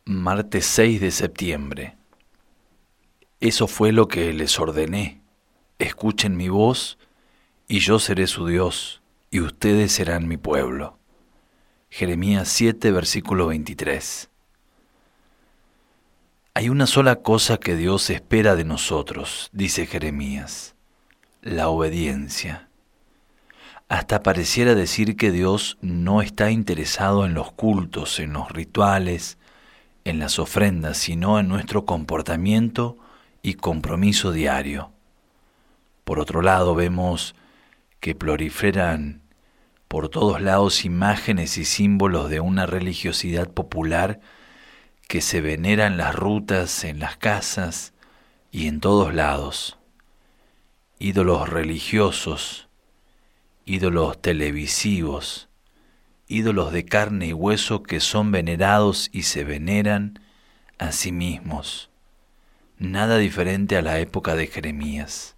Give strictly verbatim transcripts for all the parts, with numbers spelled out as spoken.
Martes seis de septiembre. Eso fue lo que les ordené. Escuchen mi voz, y yo seré su Dios, y ustedes serán mi pueblo. Jeremías siete, versículo veintitrés. Hay una sola cosa que Dios espera de nosotros, dice Jeremías: la obediencia. Hasta pareciera decir que Dios no está interesado en los cultos, en los rituales, en las ofrendas, sino en nuestro comportamiento y compromiso diario. Por otro lado, vemos que proliferan por todos lados imágenes y símbolos de una religiosidad popular que se venera en las rutas, en las casas y en todos lados. Ídolos religiosos, ídolos televisivos, ídolos de carne y hueso que son venerados y se veneran a sí mismos. Nada diferente a la época de Jeremías.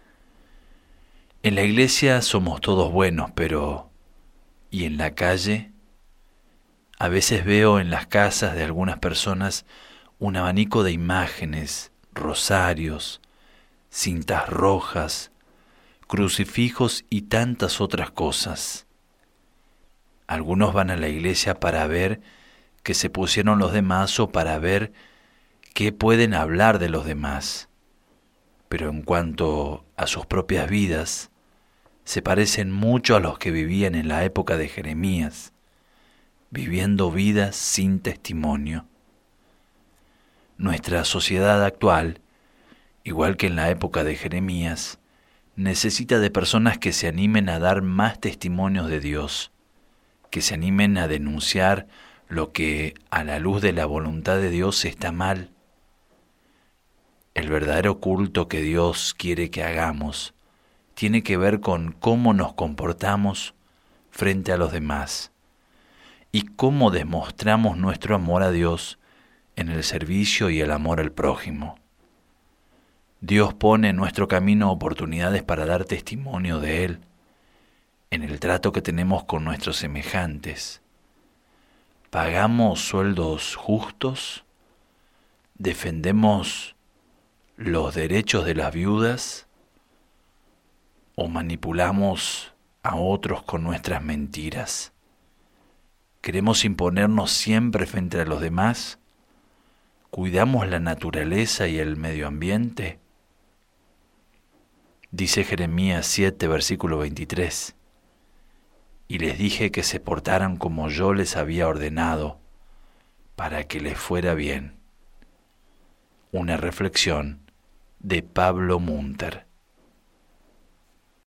En la iglesia somos todos buenos, pero ¿y en la calle? A veces veo en las casas de algunas personas un abanico de imágenes, rosarios, cintas rojas, crucifijos y tantas otras cosas. Algunos van a la iglesia para ver qué se pusieron los demás o para ver qué pueden hablar de los demás. Pero en cuanto a sus propias vidas, se parecen mucho a los que vivían en la época de Jeremías, viviendo vidas sin testimonio. Nuestra sociedad actual, igual que en la época de Jeremías, necesita de personas que se animen a dar más testimonios de Dios, que se animen a denunciar lo que a la luz de la voluntad de Dios está mal. El verdadero culto que Dios quiere que hagamos tiene que ver con cómo nos comportamos frente a los demás y cómo demostramos nuestro amor a Dios en el servicio y el amor al prójimo. Dios pone en nuestro camino oportunidades para dar testimonio de Él, en el trato que tenemos con nuestros semejantes. ¿Pagamos sueldos justos? ¿Defendemos los derechos de las viudas? ¿O manipulamos a otros con nuestras mentiras? ¿Queremos imponernos siempre frente a los demás? ¿Cuidamos la naturaleza y el medio ambiente? Dice Jeremías siete, versículo veintitrés. Y les dije que se portaran como yo les había ordenado, para que les fuera bien. Una reflexión de Pablo Munter.